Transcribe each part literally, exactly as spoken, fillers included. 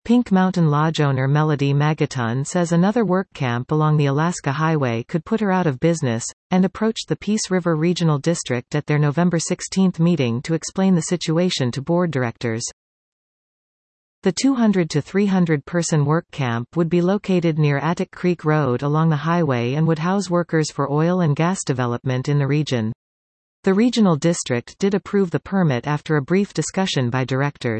Pink Mountain Lodge owner Melody Magaton says another work camp along the Alaska Highway could put her out of business, and approached the Peace River Regional District at their November sixteenth meeting to explain the situation to board directors. The two hundred to three hundred person work camp would be located near Attic Creek Road along the highway and would house workers for oil and gas development in the region. The regional district did approve the permit after a brief discussion by directors.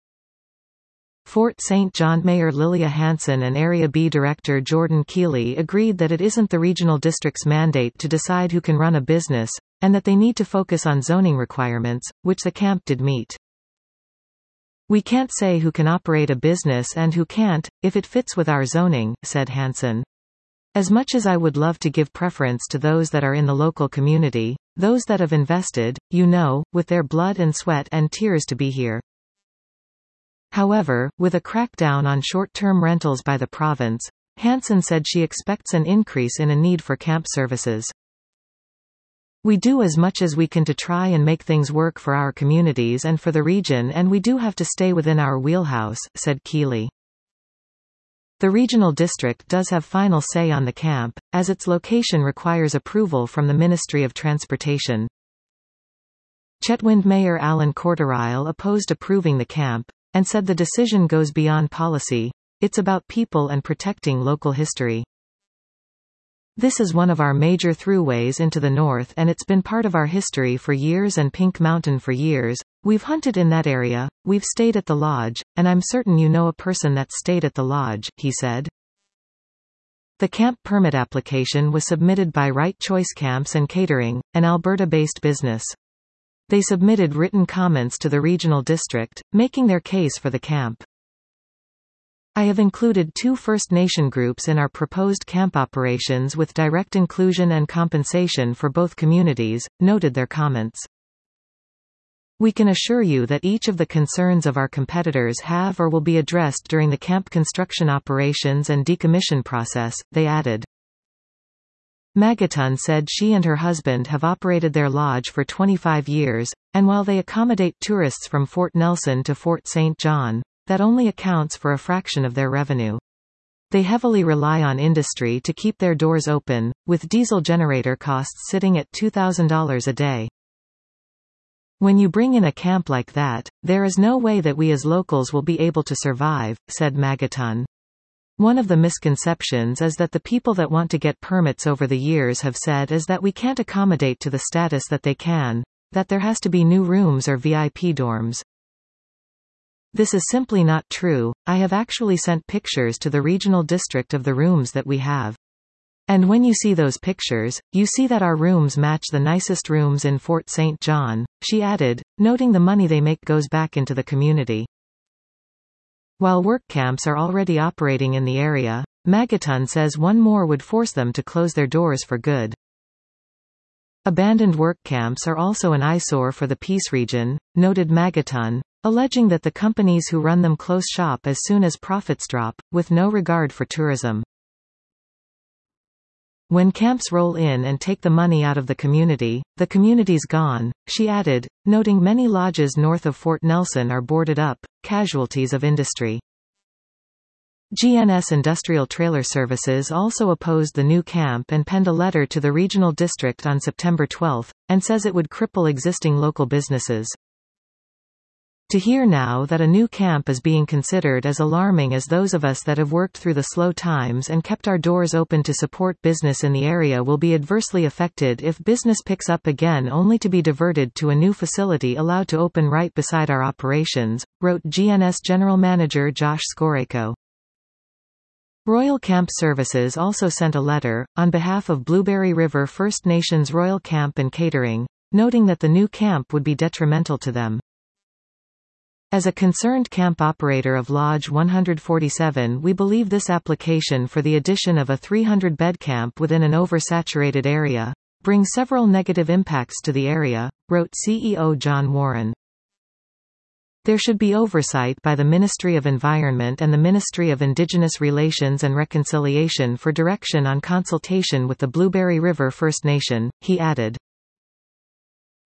Fort Saint John Mayor Lilia Hansen and Area B Director Jordan Keeley agreed that it isn't the regional district's mandate to decide who can run a business, and that they need to focus on zoning requirements, which the camp did meet. "We can't say who can operate a business and who can't, if it fits with our zoning," said Hansen. "As much as I would love to give preference to those that are in the local community, those that have invested, you know, with their blood and sweat and tears to be here." However, with a crackdown on short-term rentals by the province, Hansen said she expects an increase in a need for camp services. "We do as much as we can to try and make things work for our communities and for the region, and we do have to stay within our wheelhouse," said Keeley. The regional district does have final say on the camp, as its location requires approval from the Ministry of Transportation. Chetwynd Mayor Alan Corderile opposed approving the camp, and said the decision goes beyond policy, it's about people and protecting local history. "This is one of our major throughways into the north and it's been part of our history for years and Pink Mountain for years. We've hunted in that area, we've stayed at the lodge, and I'm certain you know a person that stayed at the lodge," he said. The camp permit application was submitted by Right Choice Camps and Catering, an Alberta-based business. They submitted written comments to the regional district, making their case for the camp. "I have included two First Nation groups in our proposed camp operations with direct inclusion and compensation for both communities," noted their comments. "We can assure you that each of the concerns of our competitors have or will be addressed during the camp construction operations and decommission process," they added. Magaton said she and her husband have operated their lodge for twenty-five years, and while they accommodate tourists from Fort Nelson to Fort Saint John, that only accounts for a fraction of their revenue. They heavily rely on industry to keep their doors open, with diesel generator costs sitting at two thousand dollars a day. "When you bring in a camp like that, there is no way that we as locals will be able to survive," said Magaton. "One of the misconceptions is that the people that want to get permits over the years have said is that we can't accommodate to the status that they can, that there has to be new rooms or V I P dorms. This is simply not true. I have actually sent pictures to the regional district of the rooms that we have. And when you see those pictures, you see that our rooms match the nicest rooms in Fort Saint John," she added, noting the money they make goes back into the community. While work camps are already operating in the area, Magaton says one more would force them to close their doors for good. "Abandoned work camps are also an eyesore for the Peace region," noted Magaton, alleging that the companies who run them close shop as soon as profits drop, with no regard for tourism. "When camps roll in and take the money out of the community, the community's gone," she added, noting many lodges north of Fort Nelson are boarded up, casualties of industry. G N S Industrial Trailer Services also opposed the new camp and penned a letter to the regional district on September twelfth, and says it would cripple existing local businesses. To hear now that a new camp is being considered as alarming as those of us that have worked through the slow times and kept our doors open to support business in the area will be adversely affected if business picks up again, only to be diverted to a new facility allowed to open right beside our operations," wrote G N S General Manager Josh Skoreko. Royal Camp Services also sent a letter, on behalf of Blueberry River First Nations Royal Camp and Catering, noting that the new camp would be detrimental to them. "As a concerned camp operator of Lodge one forty-seven, we believe this application for the addition of a three hundred bed camp within an oversaturated area brings several negative impacts to the area," wrote C E O John Warren. "There should be oversight by the Ministry of Environment and the Ministry of Indigenous Relations and Reconciliation for direction on consultation with the Blueberry River First Nation," he added.